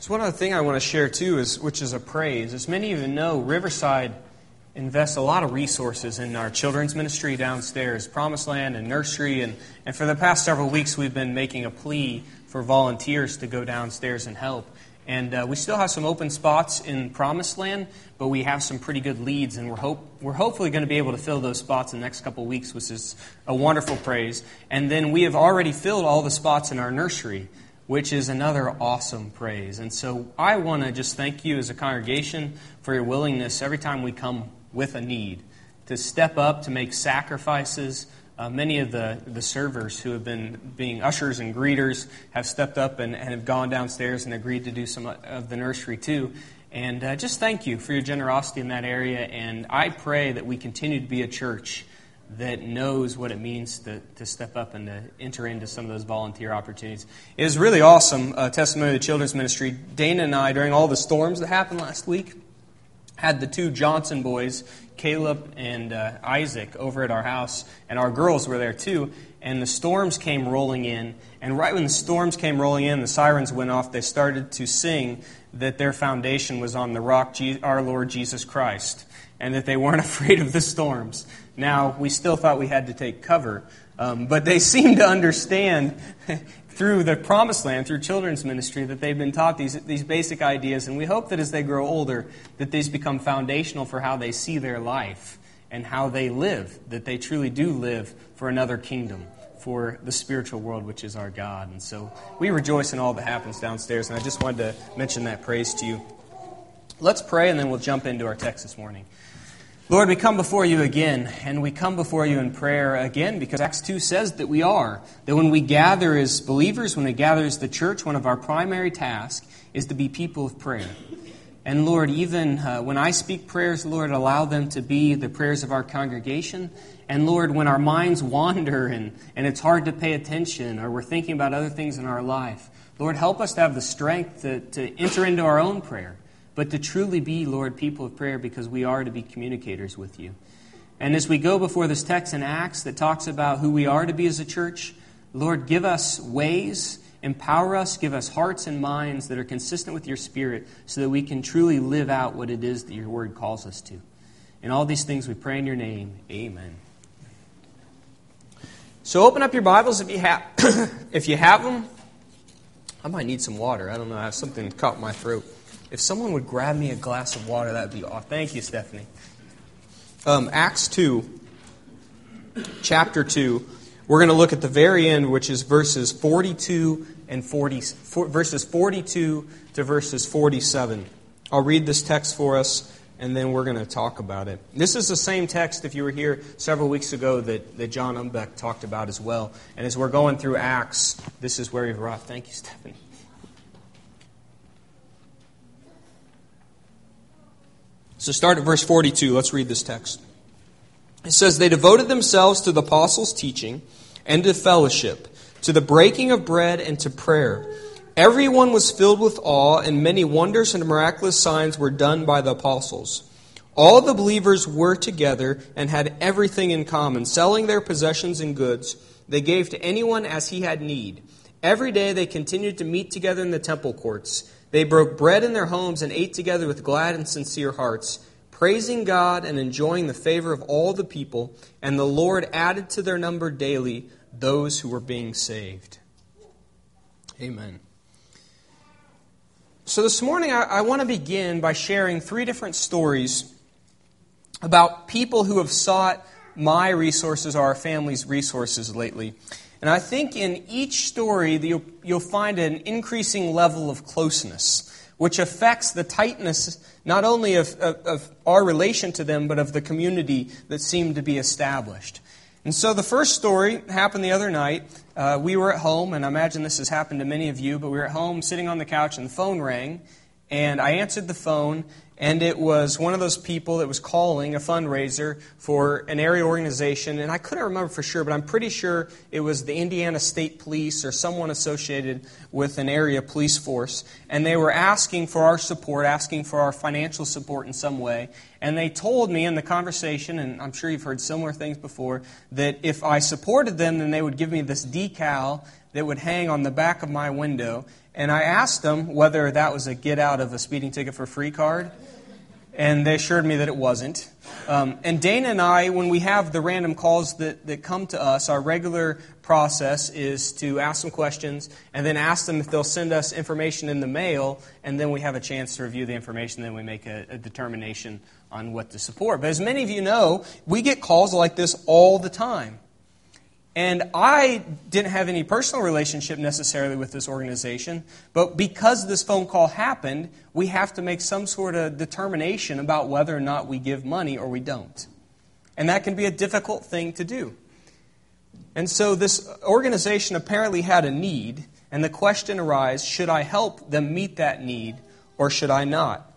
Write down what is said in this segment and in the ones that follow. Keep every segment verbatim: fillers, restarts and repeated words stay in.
So one other thing I want to share too, is which is a praise. As many of you know, Riverside invests a lot of resources in our children's ministry downstairs, Promised Land and Nursery, and, and for the past several weeks we've been making a plea for volunteers to go downstairs and help. And uh, we still have some open spots in Promised Land, but we have some pretty good leads, and we're hope we're hopefully going to be able to fill those spots in the next couple of weeks, which is a wonderful praise. And then we have already filled all the spots in our nursery, which is another awesome praise. And so I want to just thank you as a congregation for your willingness every time we come with a need to step up, to make sacrifices. Uh, many of the, the servers who have been being ushers and greeters have stepped up and, and have gone downstairs and agreed to do some of the nursery too. And uh, just thank you for your generosity in that area. And I pray that we continue to be a church that knows what it means to, to step up and to enter into some of those volunteer opportunities. It was really awesome uh, testimony of the children's ministry. Dana and I, during all the storms that happened last week, had the two Johnson boys, Caleb and uh, Isaac, over at our house, and our girls were there too. And the storms came rolling in, and right when the storms came rolling in, the sirens went off, they started to sing that their foundation was on the rock, our Lord Jesus Christ, and that they weren't afraid of the storms. Now, we still thought we had to take cover, um, but they seemed to understand through the Promised Land, through children's ministry, that they've been taught these these basic ideas, and we hope that as they grow older, that these become foundational for how they see their life and how they live, that they truly do live for another kingdom, for the spiritual world, which is our God. And so we rejoice in all that happens downstairs, and I just wanted to mention that praise to you. Let's pray, and then we'll jump into our text this morning. Lord, we come before you again, and we come before you in prayer again because Acts two says that we are. That when we gather as believers, when we gather as the church, one of our primary tasks is to be people of prayer. And Lord, even uh, when I speak prayers, Lord, allow them to be the prayers of our congregation. And Lord, when our minds wander and, and it's hard to pay attention or we're thinking about other things in our life, Lord, help us to have the strength to, to enter into our own prayer. But to truly be, Lord, people of prayer because we are to be communicators with you. And as we go before this text in Acts that talks about who we are to be as a church, Lord, give us ways, empower us, give us hearts and minds that are consistent with your Spirit so that we can truly live out what it is that your Word calls us to. In all these things we pray in your name. Amen. So open up your Bibles if you have if you have them. I might need some water. I don't know. I have something caught in my throat. If someone would grab me a glass of water, that would be awesome. Thank you, Stephanie. Um, Acts two, chapter two. We're going to look at the very end, which is verses forty-two and forty, for, verses forty-two to verses forty-seven. I'll read this text for us, and then we're going to talk about it. This is the same text, if you were here several weeks ago, that, that John Umbeck talked about as well. And as we're going through Acts, this is where we've arrived. Thank you, Stephanie. So start at verse forty-two. Let's read this text. It says, "They devoted themselves to the apostles' teaching and to fellowship, to the breaking of bread and to prayer. Everyone was filled with awe, and many wonders and miraculous signs were done by the apostles. All the believers were together and had everything in common. Selling their possessions and goods, they gave to anyone as he had need. Every day they continued to meet together in the temple courts. They broke bread in their homes and ate together with glad and sincere hearts, praising God and enjoying the favor of all the people. And the Lord added to their number daily those who were being saved." Amen. So this morning I, I want to begin by sharing three different stories about people who have sought my resources or our family's resources lately. And I think in each story you'll, you'll find an increasing level of closeness, which affects the tightness not only of, of, of our relation to them, but of the community that seemed to be established. And so the first story happened the other night. Uh, we were at home, and I imagine this has happened to many of you, but we were at home sitting on the couch, and the phone rang, and I answered the phone, and it was one of those people that was calling a fundraiser for an area organization, and I couldn't remember for sure, but I'm pretty sure it was the Indiana State Police or someone associated with an area police force, and they were asking for our support, asking for our financial support in some way, and they told me in the conversation, and I'm sure you've heard similar things before, that if I supported them, then they would give me this decal that would hang on the back of my window. And I asked them whether that was a get out of a speeding ticket for free card. And they assured me that it wasn't. Um, and Dana and I, when we have the random calls that, that come to us, our regular process is to ask them questions and then ask them if they'll send us information in the mail, and then we have a chance to review the information, then we make a, a determination on what to support. But as many of you know, we get calls like this all the time. And I didn't have any personal relationship necessarily with this organization, but because this phone call happened, we have to make some sort of determination about whether or not we give money or we don't. And that can be a difficult thing to do. And so this organization apparently had a need, and the question arose, should I help them meet that need or should I not?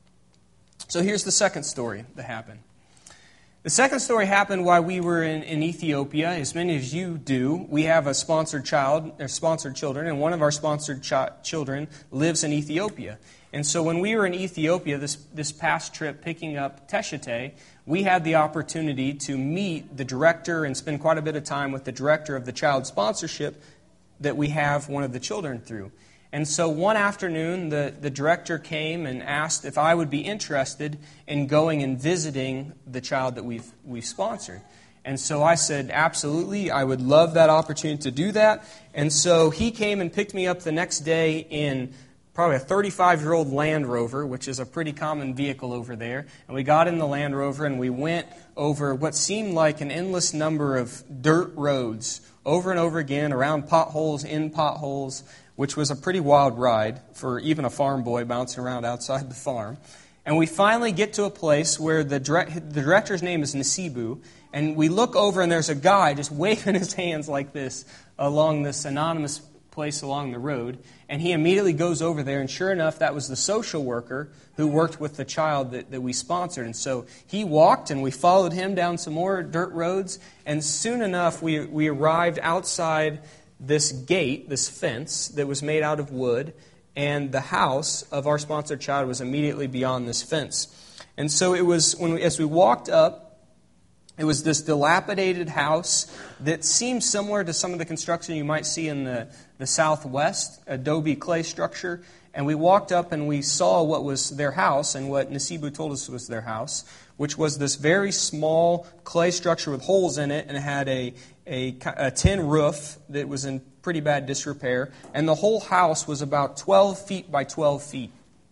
So here's the second story that happened. The second story happened while we were in, in Ethiopia. As many of you do, we have a sponsored child, or sponsored children, and one of our sponsored ch- children lives in Ethiopia. And so when we were in Ethiopia, this, this past trip picking up Teshete, we had the opportunity to meet the director and spend quite a bit of time with the director of the child sponsorship that we have one of the children through. And so one afternoon, the, the director came and asked if I would be interested in going and visiting the child that we've, we've sponsored. And so I said, absolutely, I would love that opportunity to do that. And so he came and picked me up the next day in probably a thirty-five-year-old Land Rover, which is a pretty common vehicle over there. And we got in the Land Rover and we went over what seemed like an endless number of dirt roads over and over again, around potholes, in potholes, which was a pretty wild ride for even a farm boy bouncing around outside the farm. And we finally get to a place where the, direct, the director's name is Nasibu, and we look over and there's a guy just waving his hands like this along this anonymous place along the road. And he immediately goes over there, and sure enough, that was the social worker who worked with the child that, that we sponsored. And so he walked, and we followed him down some more dirt roads, and soon enough, we, we arrived outside this gate, this fence that was made out of wood, and the house of our sponsored child was immediately beyond this fence. And so it was, when we, as we walked up, it was this dilapidated house that seemed similar to some of the construction you might see in the, the Southwest, adobe clay structure. And we walked up and we saw what was their house and what Nasibu told us was their house, which was this very small clay structure with holes in it, and it had a, a, a tin roof that was in pretty bad disrepair, and the whole house was about twelve feet by twelve feet.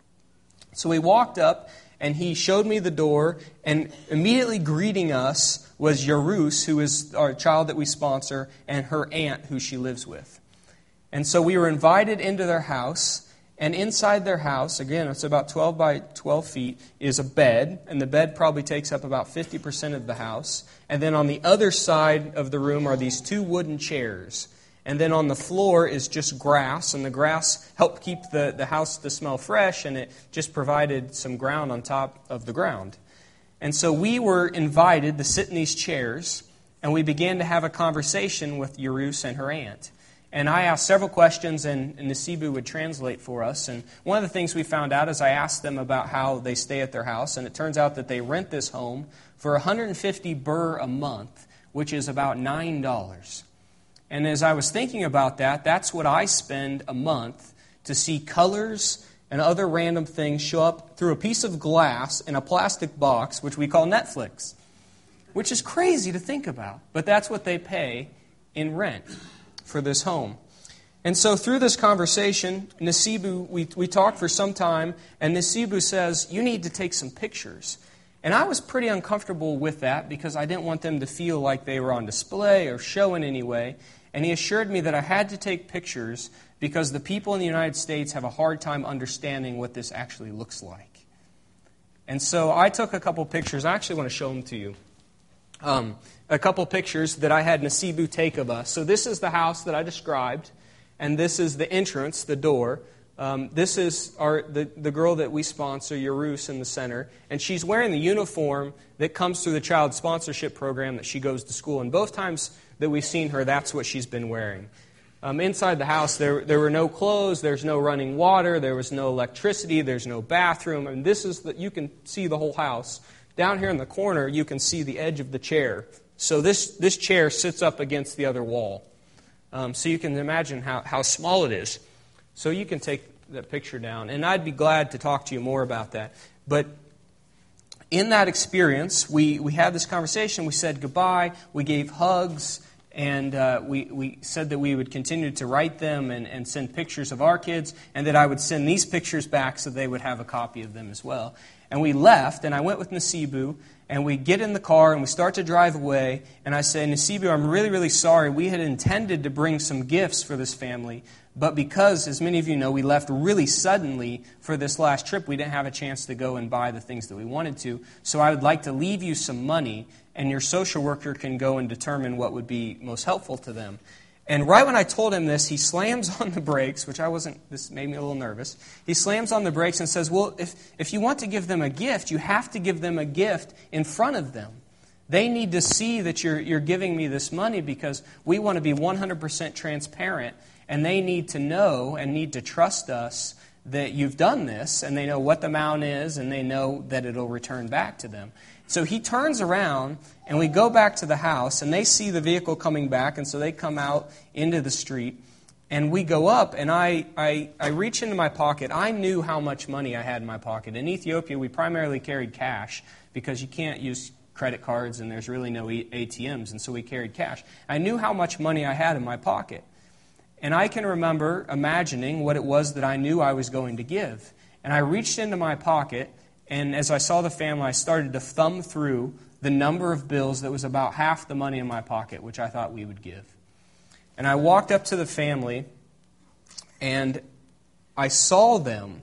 So we walked up, and he showed me the door, and immediately greeting us was Yarus, who is our child that we sponsor, and her aunt, who she lives with. And so we were invited into their house. And inside their house, again, it's about twelve by twelve feet, is a bed. And the bed probably takes up about fifty percent of the house. And then on the other side of the room are these two wooden chairs. And then on the floor is just grass. And the grass helped keep the, the house to smell fresh. And it just provided some ground on top of the ground. And so we were invited to sit in these chairs. And we began to have a conversation with Yarus and her aunt. And I asked several questions, and Nasibu would translate for us. And one of the things we found out is I asked them about how they stay at their house. And it turns out that they rent this home for one hundred fifty birr a month, which is about nine dollars. And as I was thinking about that, that's what I spend a month to see colors and other random things show up through a piece of glass in a plastic box, which we call Netflix, which is crazy to think about. But that's what they pay in rent for this home. And so through this conversation, Nasibu, we, we talked for some time, and Nasibu says, you need to take some pictures. And I was pretty uncomfortable with that because I didn't want them to feel like they were on display or show in any way. And he assured me that I had to take pictures because the people in the United States have a hard time understanding what this actually looks like. And so I took a couple pictures. I actually want to show them to you. Um, a couple pictures that I had Nasibu take of us. So this is the house that I described, and this is the entrance, the door. Um, this is our the, the girl that we sponsor, Yarus, in the center, and she's wearing the uniform that comes through the child sponsorship program that she goes to school. And both times that we've seen her, that's what she's been wearing. Um, inside the house, there there were no clothes, there's no running water, there was no electricity, there's no bathroom. And this is the, you can see the whole house. Down here in the corner, you can see the edge of the chair. So this, this chair sits up against the other wall. Um, so you can imagine how, how small it is. So you can take that picture down. And I'd be glad to talk to you more about that. But in that experience, we, we had this conversation. We said goodbye. We gave hugs. And uh, we, we said that we would continue to write them and, and send pictures of our kids, and that I would send these pictures back so they would have a copy of them as well. And we left, and I went with Nasibu, and we get in the car, and we start to drive away, and I say, Nasibu, I'm really, really sorry. We had intended to bring some gifts for this family, but because, as many of you know, we left really suddenly for this last trip, we didn't have a chance to go and buy the things that we wanted to. So I would like to leave you some money, and your social worker can go and determine what would be most helpful to them. And right when I told him this, he slams on the brakes, which I wasn't, this made me a little nervous. He slams on the brakes and says, well, if, if you want to give them a gift, you have to give them a gift in front of them. They need to see that you're, you're giving me this money because we want to be one hundred percent transparent, and they need to know and need to trust us that you've done this, and they know what the amount is, and they know that it'll return back to them. So he turns around, and we go back to the house, and they see the vehicle coming back, and so they come out into the street, and we go up, and I, I, I reach into my pocket. I knew how much money I had in my pocket. In Ethiopia, we primarily carried cash because you can't use credit cards, and there's really no A T Ms, and so we carried cash. I knew how much money I had in my pocket. And I can remember imagining what it was that I knew I was going to give. And I reached into my pocket, and as I saw the family, I started to thumb through the number of bills that was about half the money in my pocket, which I thought we would give. And I walked up to the family, and I saw them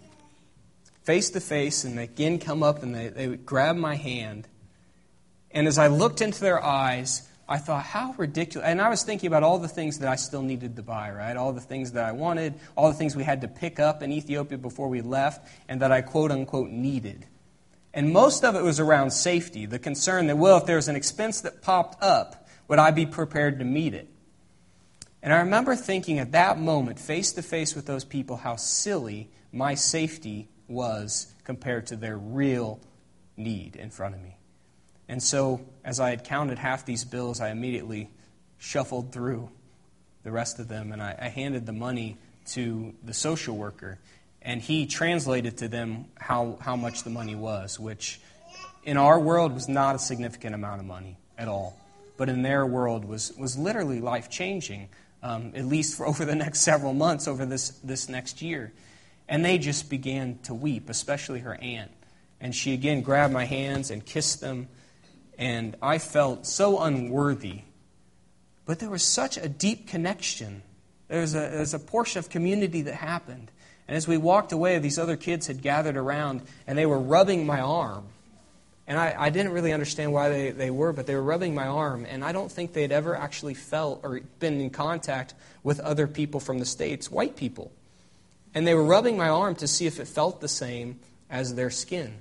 face to face, and they again come up, and they, they would grab my hand. And as I looked into their eyes, I thought, how ridiculous. And I was thinking about all the things that I still needed to buy, right? All the things that I wanted, all the things we had to pick up in Ethiopia before we left, and that I quote-unquote needed. And most of it was around safety, the concern that, well, if there was an expense that popped up, would I be prepared to meet it? And I remember thinking at that moment, face-to-face with those people, how silly my safety was compared to their real need in front of me. And so, as I had counted half these bills, I immediately shuffled through the rest of them, and I, I handed the money to the social worker, and he translated to them how, how much the money was, which in our world was not a significant amount of money at all, but in their world was, was literally life-changing, um, at least for over the next several months, over this, this next year. And they just began to weep, especially her aunt. And she again grabbed my hands and kissed them. And I felt so unworthy. But there was such a deep connection. There was a, there was a portion of community that happened. And as we walked away, these other kids had gathered around, and they were rubbing my arm. And I, I didn't really understand why they, they were, but they were rubbing my arm. And I don't think they'd ever actually felt or been in contact with other people from the States, white people. And they were rubbing my arm to see if it felt the same as their skin.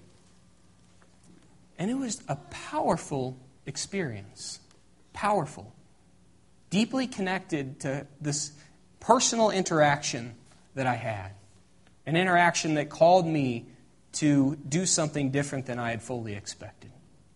And it was a powerful experience. Powerful. Deeply connected to this personal interaction that I had. An interaction that called me to do something different than I had fully expected.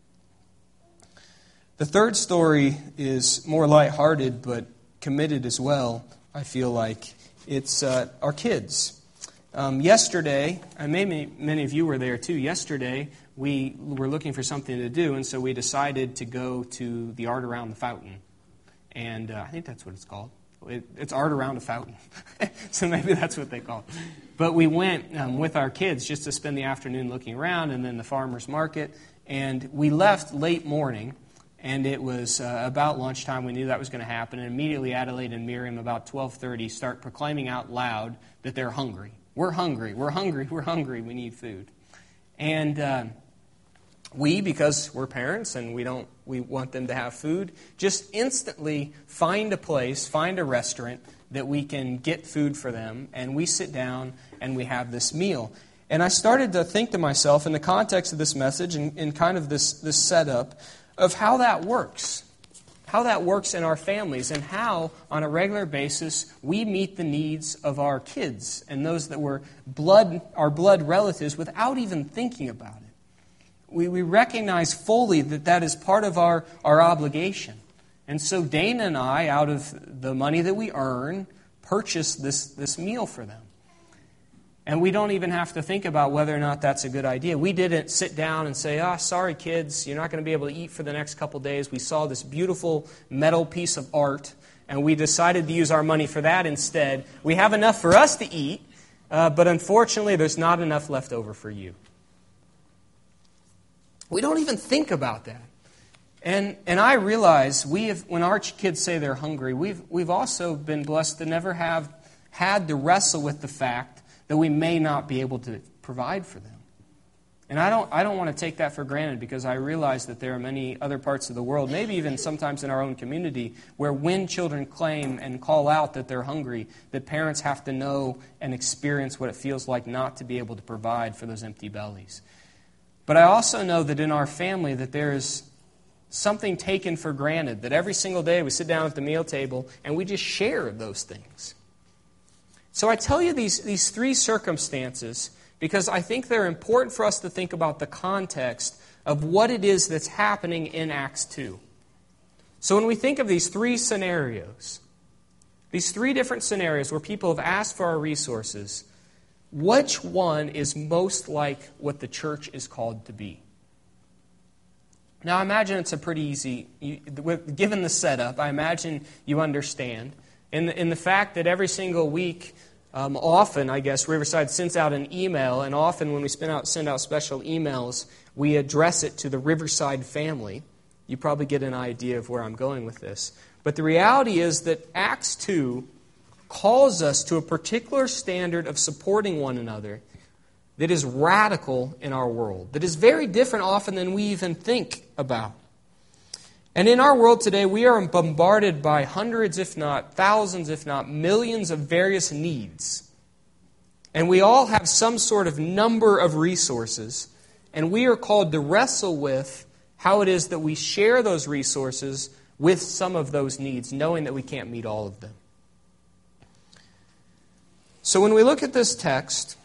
The third story is more lighthearted but committed as well, I feel like. It's uh, our kids. Um, yesterday, and maybe many of you were there too, yesterday we were looking for something to do, and so we decided to go to the Art Around the Fountain. And uh, I think that's what it's called. It, it's Art Around a Fountain. So maybe that's what they call it. But we went um, with our kids just to spend the afternoon looking around, and then the farmer's market. And we left late morning, and it was uh, about lunchtime. We knew that was going to happen. And immediately Adelaide and Miriam, about twelve thirty, start proclaiming out loud that they're hungry. We're hungry. We're hungry. We're hungry. We need food. And uh, we, because we're parents and we don't, we want them to have food, just instantly find a place, find a restaurant that we can get food for them, and we sit down and we have this meal. And I started to think to myself, in the context of this message and, and kind of this, this setup, of how that works. How that works in our families, and how, on a regular basis, we meet the needs of our kids and those that were blood, our blood relatives, without even thinking about it. We, we recognize fully that that is part of our, our obligation. And so Dana and I, out of the money that we earn, purchased this, this meal for them. And we don't even have to think about whether or not that's a good idea. We didn't sit down and say, ah, oh, sorry kids, you're not going to be able to eat for the next couple days. We saw this beautiful metal piece of art, and we decided to use our money for that instead. We have enough for us to eat, uh, but unfortunately there's not enough left over for you. We don't even think about that. And and I realize we have, when our kids say they're hungry, we've we've also been blessed to never have had to wrestle with the fact that we may not be able to provide for them. And I don't I don't want to take that for granted, because I realize that there are many other parts of the world, maybe even sometimes in our own community, where when children claim and call out that they're hungry, that parents have to know and experience what it feels like not to be able to provide for those empty bellies. But I also know that in our family that there is something taken for granted, that every single day we sit down at the meal table and we just share those things. So I tell you these, these three circumstances because I think they're important for us to think about the context of what it is that's happening in Acts two. So when we think of these three scenarios, these three different scenarios where people have asked for our resources, which one is most like what the church is called to be? Now, I imagine it's a pretty easy, you, given the setup, I imagine you understand. In the, in the fact that every single week, um, often, I guess, Riverside sends out an email, and often when we send out, send out special emails, we address it to the Riverside family. You probably get an idea of where I'm going with this. But the reality is that Acts two calls us to a particular standard of supporting one another that is radical in our world, that is very different often than we even think about. And in our world today, we are bombarded by hundreds, if not thousands, if not millions of various needs. And we all have some sort of number of resources, and we are called to wrestle with how it is that we share those resources with some of those needs, knowing that we can't meet all of them. So when we look at this text,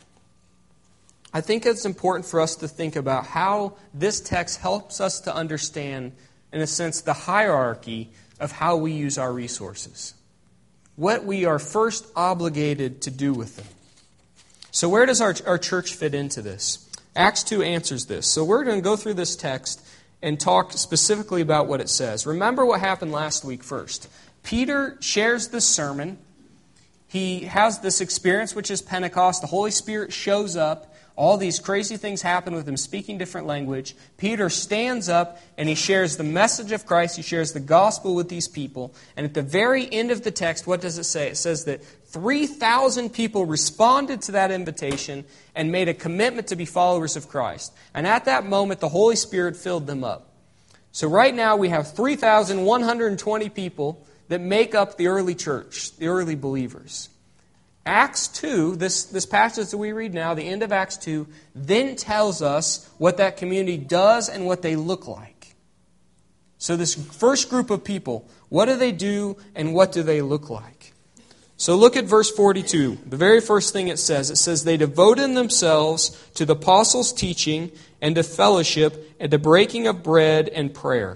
I think it's important for us to think about how this text helps us to understand, in a sense, the hierarchy of how we use our resources. What we are first obligated to do with them. So where does our, our church fit into this? Acts two answers this. So we're going to go through this text and talk specifically about what it says. Remember what happened last week first. Peter shares this sermon. He has this experience, which is Pentecost. The Holy Spirit shows up. All these crazy things happen with him speaking different language. Peter stands up and he shares the message of Christ. He shares the gospel with these people. And at the very end of the text, what does it say? It says that three thousand people responded to that invitation and made a commitment to be followers of Christ. And at that moment, the Holy Spirit filled them up. So right now we have three thousand one hundred twenty people that make up the early church, the early believers. Acts two, this, this passage that we read now, the end of Acts two, then tells us what that community does and what they look like. So this first group of people, what do they do and what do they look like? So look at verse forty-two. The very first thing it says, it says, they devoted themselves to the apostles' teaching and to fellowship and to breaking of bread and prayer.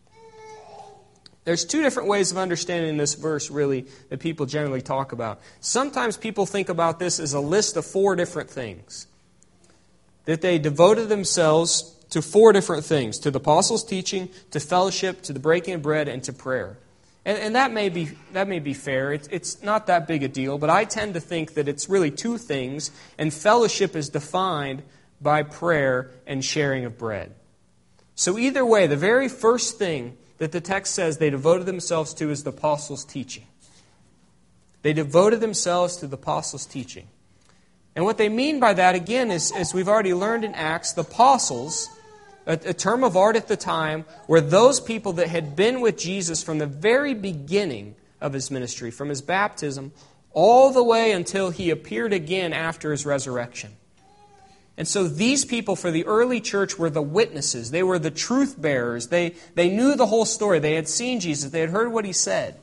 There's two different ways of understanding this verse, really, that people generally talk about. Sometimes people think about this as a list of four different things. That they devoted themselves to four different things. To the apostles' teaching, to fellowship, to the breaking of bread, and to prayer. And, and that may be that may be fair. It's, it's not that big a deal, but I tend to think that it's really two things, and fellowship is defined by prayer and sharing of bread. So either way, the very first thing that the text says they devoted themselves to is the apostles' teaching. They devoted themselves to the apostles' teaching. And what they mean by that, again, is, as we've already learned in Acts, the apostles, a, a term of art at the time, were those people that had been with Jesus from the very beginning of his ministry, from his baptism, all the way until he appeared again after his resurrection. And so these people for the early church were the witnesses. They were the truth bearers. They, they knew the whole story. They had seen Jesus. They had heard what he said.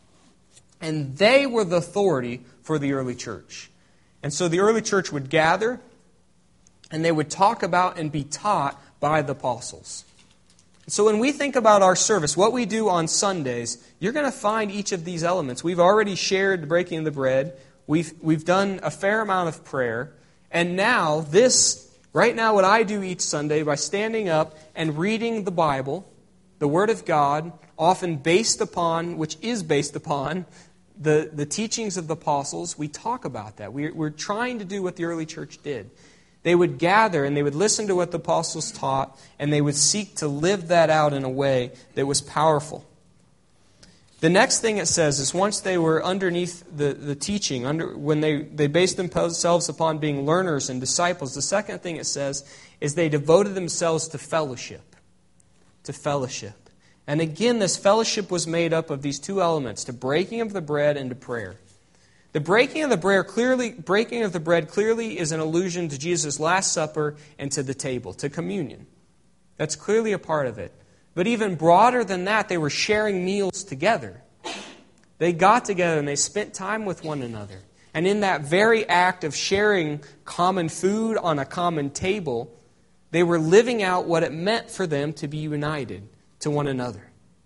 And they were the authority for the early church. And so the early church would gather and they would talk about and be taught by the apostles. So when we think about our service, what we do on Sundays, you're going to find each of these elements. We've already shared the breaking of the bread. We've, we've done a fair amount of prayer. And now, this, right now, what I do each Sunday by standing up and reading the Bible, the Word of God, often based upon, which is based upon, the, the teachings of the apostles, we talk about that. We're, we're trying to do what the early church did. They would gather and they would listen to what the apostles taught, and they would seek to live that out in a way that was powerful. The next thing it says is once they were underneath the, the teaching, under, when they, they based themselves upon being learners and disciples, the second thing it says is they devoted themselves to fellowship. To fellowship. And again, this fellowship was made up of these two elements, to breaking of the bread and to prayer. The breaking of the bread clearly, breaking of the bread clearly is an allusion to Jesus' Last Supper and to the table, to communion. That's clearly a part of it. But even broader than that, they were sharing meals together. They got together and they spent time with one another. And in that very act of sharing common food on a common table, they were living out what it meant for them to be united to one another.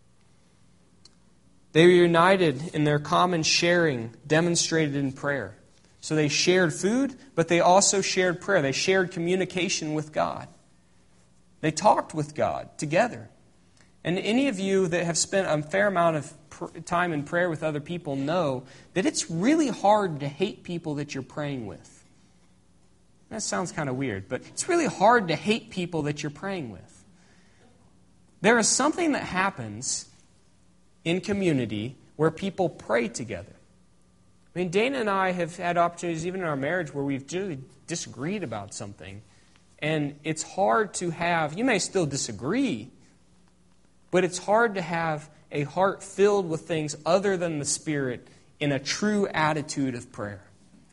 They were united in their common sharing demonstrated in prayer. So they shared food, but they also shared prayer. They shared communication with God. They talked with God together. And any of you that have spent a fair amount of pr- time in prayer with other people know that it's really hard to hate people that you're praying with. That sounds kind of weird, but it's really hard to hate people that you're praying with. There is something that happens in community where people pray together. I mean, Dana and I have had opportunities, even in our marriage, where we've really disagreed about something. And it's hard to have, you may still disagree, but it's hard to have a heart filled with things other than the Spirit in a true attitude of prayer.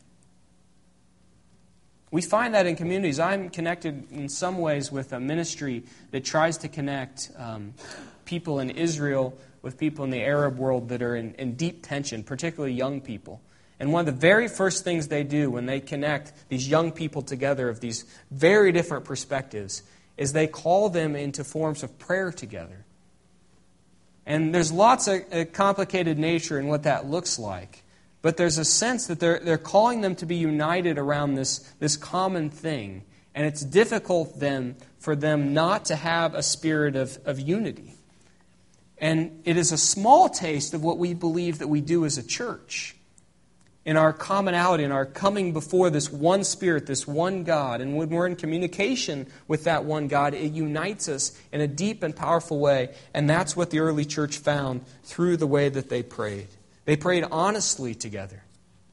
We find that in communities. I'm connected in some ways with a ministry that tries to connect um, people in Israel with people in the Arab world that are in, in deep tension, particularly young people. And one of the very first things they do when they connect these young people together of these very different perspectives is they call them into forms of prayer together. And there's lots of uh, complicated nature in what that looks like. But there's a sense that they're, they're calling them to be united around this, this common thing. And it's difficult then for them not to have a spirit of, of unity. And it is a small taste of what we believe that we do as a church. In our commonality, in our coming before this one Spirit, this one God. And when we're in communication with that one God, it unites us in a deep and powerful way. And that's what the early church found through the way that they prayed. They prayed honestly together.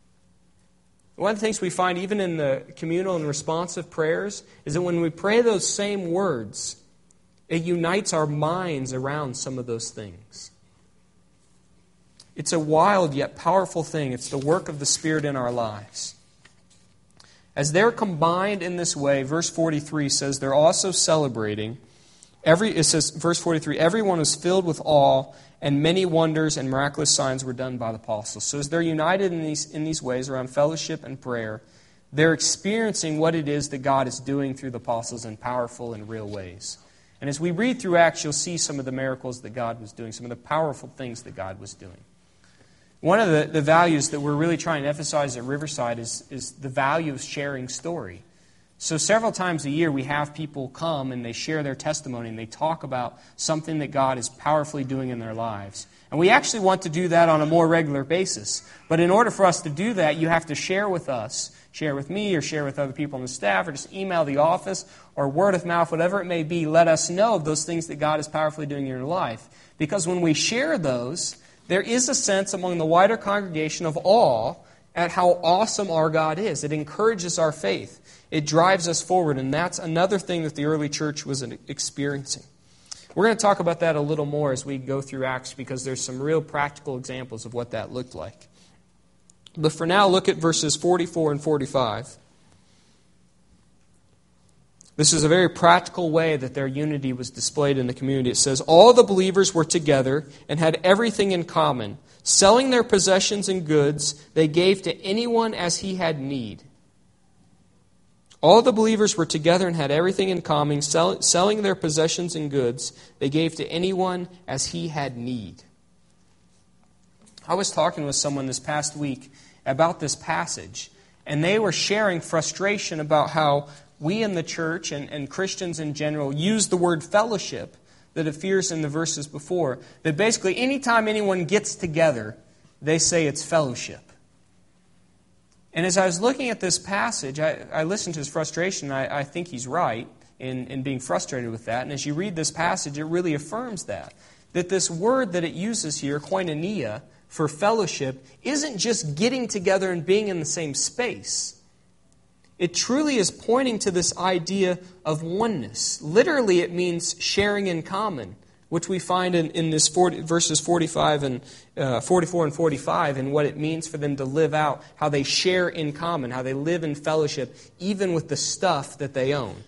One of the things we find even in the communal and responsive prayers is that when we pray those same words, it unites our minds around some of those things. It's a wild yet powerful thing. It's the work of the Spirit in our lives. As they're combined in this way, verse forty-three says they're also celebrating. Every it says, verse forty-three, everyone was filled with awe, and many wonders and miraculous signs were done by the apostles. So as they're united in these in these ways around fellowship and prayer, they're experiencing what it is that God is doing through the apostles in powerful and real ways. And as we read through Acts, you'll see some of the miracles that God was doing, some of the powerful things that God was doing. One of the, the values that we're really trying to emphasize at Riverside is, is the value of sharing story. So several times a year we have people come and they share their testimony and they talk about something that God is powerfully doing in their lives. And we actually want to do that on a more regular basis. But in order for us to do that, you have to share with us, share with me or share with other people on the staff or just email the office or word of mouth, whatever it may be, let us know of those things that God is powerfully doing in your life. Because when we share those, there is a sense among the wider congregation of awe at how awesome our God is. It encourages our faith. It drives us forward, and that's another thing that the early church was experiencing. We're going to talk about that a little more as we go through Acts because there's some real practical examples of what that looked like. But for now, look at verses forty-four and forty-five. This is a very practical way that their unity was displayed in the community. It says, all the believers were together and had everything in common. Selling their possessions and goods, they gave to anyone as he had need. All the believers were together and had everything in common, sell, selling their possessions and goods. They gave to anyone as he had need. I was talking with someone this past week about this passage, and they were sharing frustration about how we in the church and, and Christians in general use the word fellowship that appears in the verses before. That basically anytime anyone gets together, they say it's fellowship. And as I was looking at this passage, I, I listened to his frustration. I, I think he's right in, in being frustrated with that. And as you read this passage, it really affirms that. That this word that it uses here, koinonia, for fellowship, isn't just getting together and being in the same space. It truly is pointing to this idea of oneness. Literally, it means sharing in common, which we find in, in this forty, verses forty-five and uh, forty-four and forty-five, and what it means for them to live out, how they share in common, how they live in fellowship, even with the stuff that they own.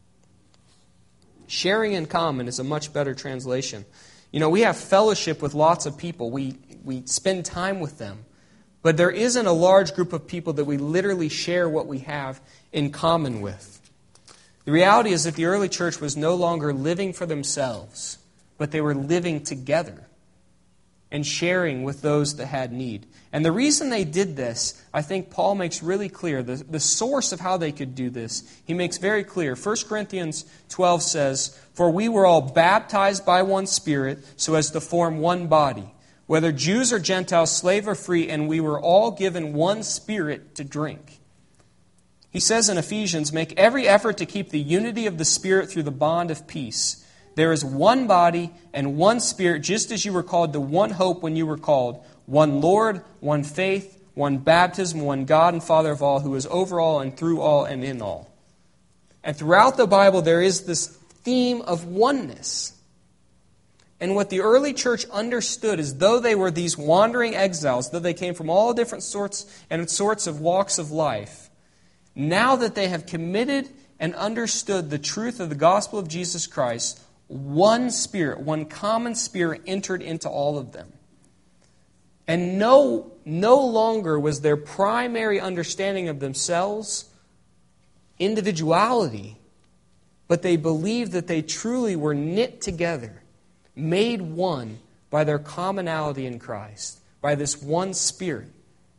Sharing in common is a much better translation. You know, we have fellowship with lots of people. We we spend time with them. But there isn't a large group of people that we literally share what we have in common with. The reality is that the early church was no longer living for themselves, but they were living together and sharing with those that had need. And the reason they did this, I think Paul makes really clear. The, the source of how they could do this, he makes very clear. First Corinthians twelve says, "For we were all baptized by one Spirit, so as to form one body, whether Jews or Gentiles, slave or free, and we were all given one Spirit to drink." He says in Ephesians, "Make every effort to keep the unity of the Spirit through the bond of peace. There is one body and one Spirit, just as you were called to one hope when you were called. One Lord, one faith, one baptism, one God and Father of all, who is over all and through all and in all." And throughout the Bible, there is this theme of oneness. And what the early church understood is, though they were these wandering exiles, though they came from all different sorts and sorts of walks of life, now that they have committed and understood the truth of the gospel of Jesus Christ, one Spirit, one common Spirit entered into all of them. And no, no longer was their primary understanding of themselves individuality, but they believed that they truly were knit together, made one by their commonality in Christ, by this one Spirit.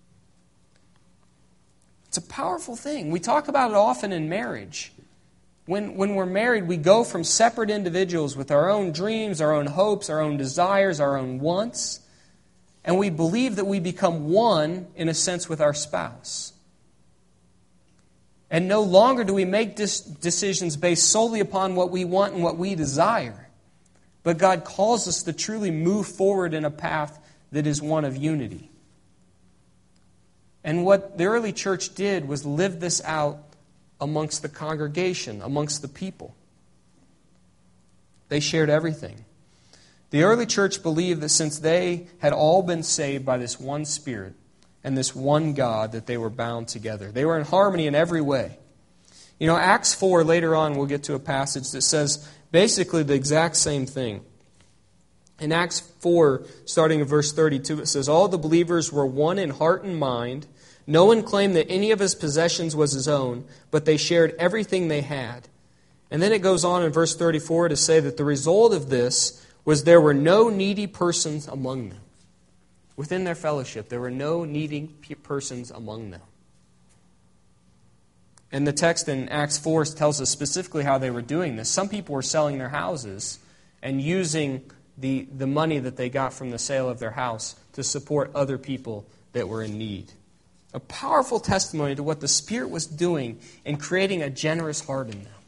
It's a powerful thing. We talk about it often in marriage. When, when we're married, we go from separate individuals with our own dreams, our own hopes, our own desires, our own wants, and we believe that we become one, in a sense, with our spouse. And no longer do we make dis- decisions based solely upon what we want and what we desire. But God calls us to truly move forward in a path that is one of unity. And what the early church did was live this out amongst the congregation, amongst the people. They shared everything. The early church believed that since they had all been saved by this one Spirit and this one God, that they were bound together. They were in harmony in every way. You know, Acts four, later on we'll get to a passage that says basically the exact same thing. In Acts four, starting in verse thirty-two, it says, "All the believers were one in heart and mind. No one claimed that any of his possessions was his own, but they shared everything they had." And then it goes on in verse thirty-four to say that the result of this was there were no needy persons among them. Within their fellowship, there were no needy persons among them. And the text in Acts four tells us specifically how they were doing this. Some people were selling their houses and using the, the money that they got from the sale of their house to support other people that were in need. A powerful testimony to what the Spirit was doing in creating a generous heart in them.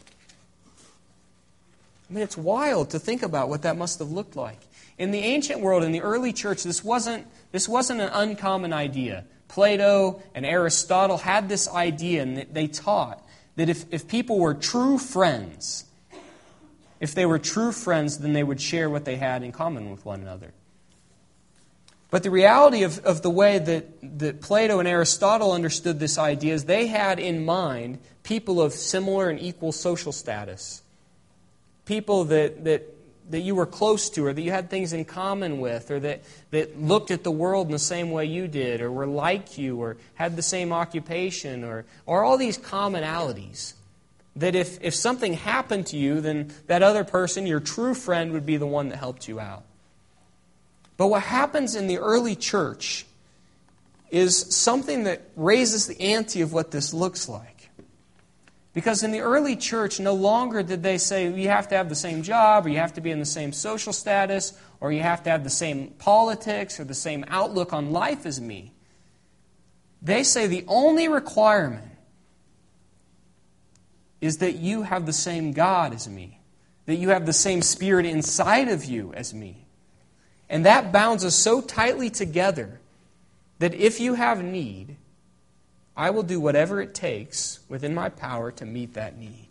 I mean, it's wild to think about what that must have looked like. In the ancient world, in the early church, this wasn't, this wasn't an uncommon idea. Plato and Aristotle had this idea, and they taught that if, if people were true friends, if they were true friends, then they would share what they had in common with one another. But the reality of, of the way that, that Plato and Aristotle understood this idea is they had in mind people of similar and equal social status. People that, that that you were close to, or that you had things in common with, or that, that looked at the world in the same way you did, or were like you, or had the same occupation, or, or all these commonalities. That if, if something happened to you, then that other person, your true friend, would be the one that helped you out. But what happens in the early church is something that raises the ante of what this looks like. Because in the early church, no longer did they say you have to have the same job, or you have to be in the same social status, or you have to have the same politics, or the same outlook on life as me. They say the only requirement is that you have the same God as me, that you have the same Spirit inside of you as me. And that bounds us so tightly together that if you have need, I will do whatever it takes within my power to meet that need.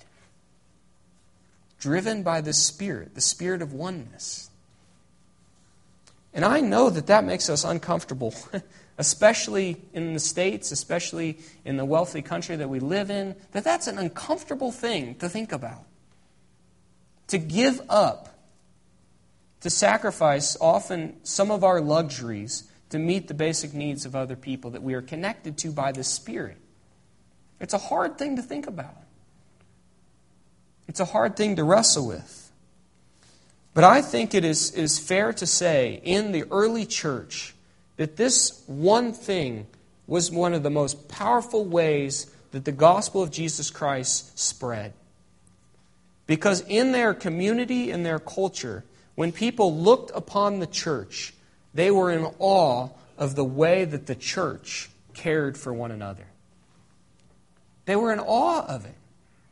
Driven by the Spirit, the Spirit of oneness. And I know that that makes us uncomfortable, especially in the States, especially in the wealthy country that we live in, that that's an uncomfortable thing to think about. To give up, to sacrifice often some of our luxuries to meet the basic needs of other people that we are connected to by the Spirit. It's a hard thing to think about. It's a hard thing to wrestle with. But I think it is, is fair to say in the early church that this one thing was one of the most powerful ways that the gospel of Jesus Christ spread. Because in their community, in their culture, when people looked upon the church, they were in awe of the way that the church cared for one another. They were in awe of it.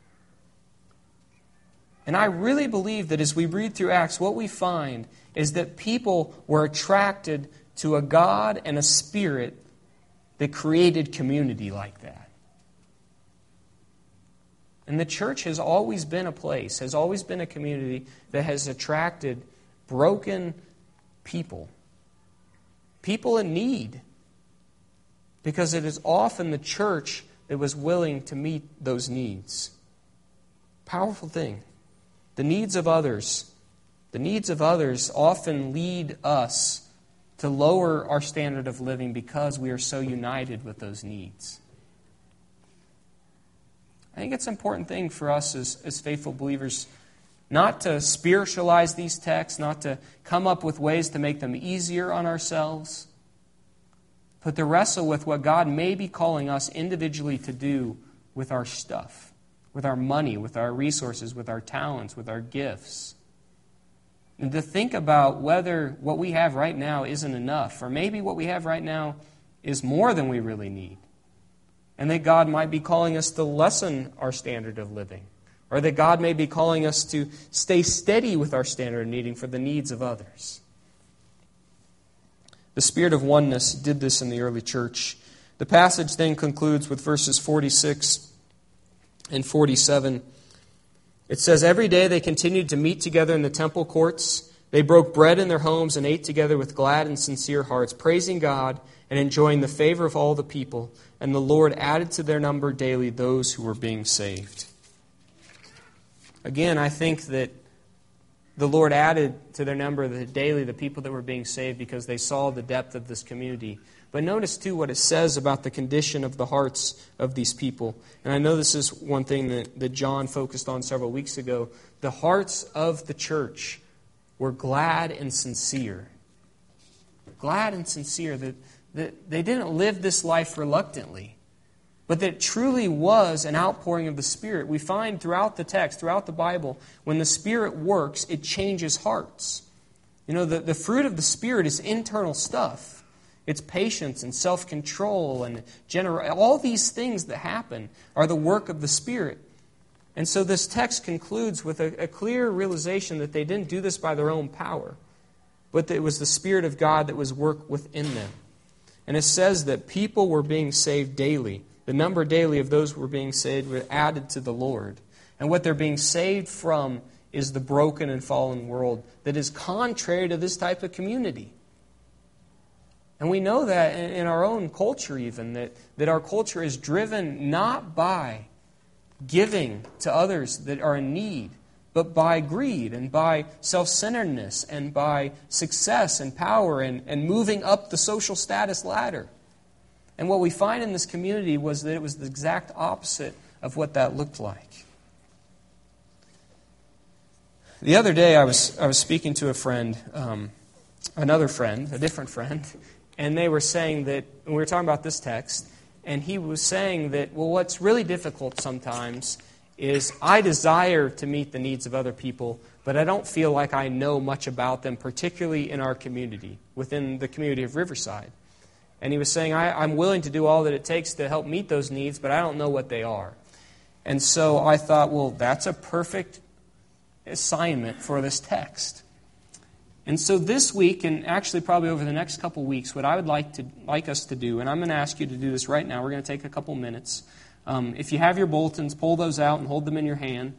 And I really believe that as we read through Acts, what we find is that people were attracted to a God and a Spirit that created community like that. And the church has always been a place, has always been a community that has attracted broken people. People in need. Because it is often the church that was willing to meet those needs. Powerful thing. The needs of others. The needs of others often lead us to lower our standard of living because we are so united with those needs. I think it's an important thing for us as, as faithful believers not to spiritualize these texts, not to come up with ways to make them easier on ourselves, but to wrestle with what God may be calling us individually to do with our stuff, with our money, with our resources, with our talents, with our gifts. And to think about whether what we have right now isn't enough, or maybe what we have right now is more than we really need. And that God might be calling us to lessen our standard of living. Or that God may be calling us to stay steady with our standard of needing for the needs of others. The Spirit of oneness did this in the early church. The passage then concludes with verses forty-six and forty-seven. It says, "Every day they continued to meet together in the temple courts. They broke bread in their homes and ate together with glad and sincere hearts, praising God and enjoying the favor of all the people. And the Lord added to their number daily those who were being saved." Again, I think that the Lord added to their number the daily the people that were being saved because they saw the depth of this community. But notice, too, what it says about the condition of the hearts of these people. And I know this is one thing that, that John focused on several weeks ago. The hearts of the church were glad and sincere. Glad and sincere. That, that they didn't live this life reluctantly, but that it truly was an outpouring of the Spirit. We find throughout the text, throughout the Bible, when the Spirit works, it changes hearts. You know, the, the fruit of the Spirit is internal stuff. It's patience and self-control and gener- all these things that happen are the work of the Spirit. And so this text concludes with a, a clear realization that they didn't do this by their own power, but that it was the Spirit of God that was work within them. And it says that people were being saved daily. The number daily of those who were being saved were added to the Lord. And what they're being saved from is the broken and fallen world that is contrary to this type of community. And we know that in our own culture even, that, that our culture is driven not by giving to others that are in need, but by greed and by self-centeredness and by success and power and, and moving up the social status ladder. And what we find in this community was that it was the exact opposite of what that looked like. The other day I was I was speaking to a friend, um, another friend, a different friend, and they were saying that, we were talking about this text, and he was saying that, well, what's really difficult sometimes is I desire to meet the needs of other people, but I don't feel like I know much about them, particularly in our community, within the community of Riverside. And he was saying, I, I'm willing to do all that it takes to help meet those needs, but I don't know what they are. And so I thought, well, that's a perfect assignment for this text. And so this week, and actually probably over the next couple weeks, what I would like to like us to do, and I'm going to ask you to do this right now. We're going to take a couple minutes. Um, if you have your bulletins, pull those out and hold them in your hand.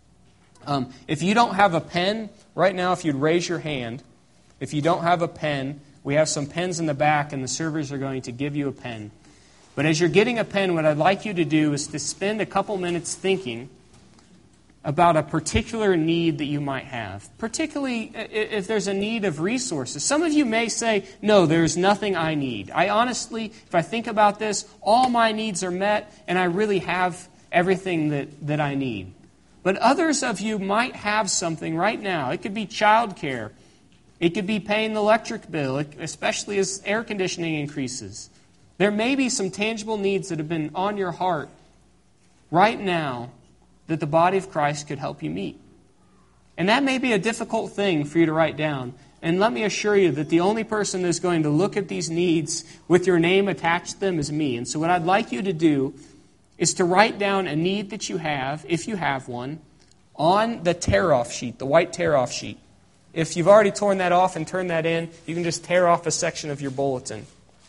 Um, if you don't have a pen, right now, if you'd raise your hand, if you don't have a pen, we have some pens in the back, and the servers are going to give you a pen. But as you're getting a pen, what I'd like you to do is to spend a couple minutes thinking about a particular need that you might have, particularly if there's a need of resources. Some of you may say, no, there's nothing I need. I honestly, if I think about this, all my needs are met, and I really have everything that, that I need. But others of you might have something right now. It could be childcare. It could be paying the electric bill, especially as air conditioning increases. There may be some tangible needs that have been on your heart right now that the body of Christ could help you meet. And that may be a difficult thing for you to write down. And let me assure you that the only person that's going to look at these needs with your name attached to them is me. And so what I'd like you to do is to write down a need that you have, if you have one, on the tear-off sheet, the white tear-off sheet. If you've already torn that off and turned that in, you can just tear off a section of your bulletin.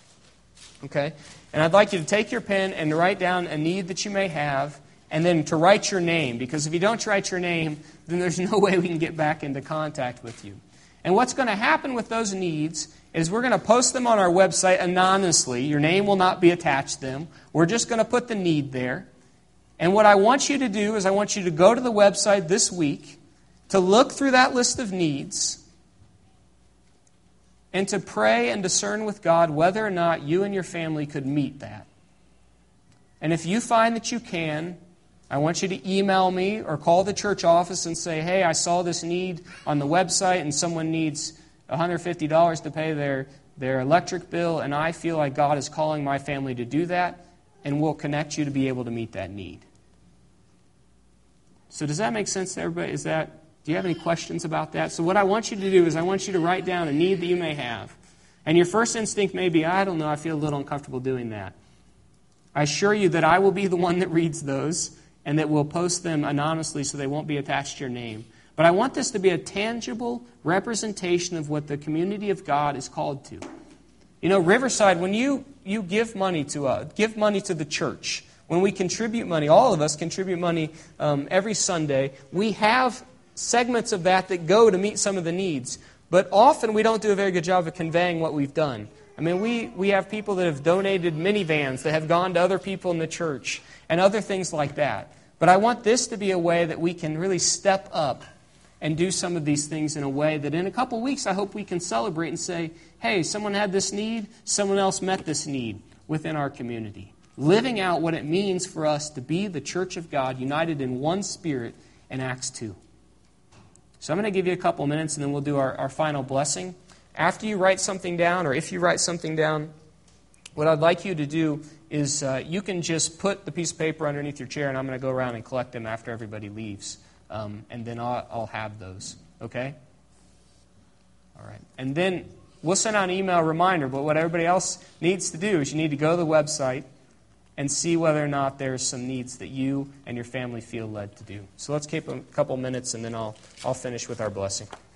Okay? And I'd like you to take your pen and write down a need that you may have, and then to write your name, because if you don't write your name, then there's no way we can get back into contact with you. And what's going to happen with those needs is we're going to post them on our website anonymously. Your name will not be attached to them. We're just going to put the need there. And what I want you to do is I want you to go to the website this week to look through that list of needs and to pray and discern with God whether or not you and your family could meet that. And if you find that you can, I want you to email me or call the church office and say, hey, I saw this need on the website and someone needs one hundred fifty dollars to pay their, their electric bill, and I feel like God is calling my family to do that, and we'll connect you to be able to meet that need. So does that make sense to everybody? Is that, do you have any questions about that? So what I want you to do is I want you to write down a need that you may have. And your first instinct may be, I don't know, I feel a little uncomfortable doing that. I assure you that I will be the one that reads those, and that we'll post them anonymously so they won't be attached to your name. But I want this to be a tangible representation of what the community of God is called to. You know, Riverside, when you, you give money to uh, give money to the church, when we contribute money, all of us contribute money um, every Sunday, we have segments of that that go to meet some of the needs. But often we don't do a very good job of conveying what we've done. I mean, we, we have people that have donated minivans that have gone to other people in the church and other things like that. But I want this to be a way that we can really step up and do some of these things in a way that in a couple weeks I hope we can celebrate and say, hey, someone had this need, someone else met this need within our community. Living out what it means for us to be the church of God united in one spirit in Acts two. So I'm going to give you a couple minutes and then we'll do our, our final blessing. After you write something down, or if you write something down, what I'd like you to do is uh, you can just put the piece of paper underneath your chair, and I'm going to go around and collect them after everybody leaves. Um, and then I'll, I'll have those. Okay? All right. And then we'll send out an email reminder, but what everybody else needs to do is you need to go to the website and see whether or not there's some needs that you and your family feel led to do. So let's keep a couple minutes, and then I'll, I'll finish with our blessing.